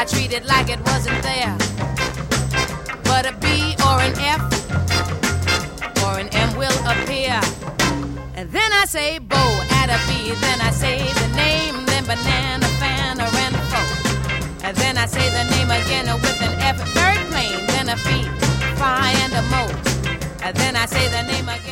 I treat it like it wasn't there. But a B or an F or an M will appear. And then I say bow at a B. Then I say the name, then banana, fan, or and fro. And then I say the name again with an F, very plain. Then a B, phi, and a mo. And then I say the name again.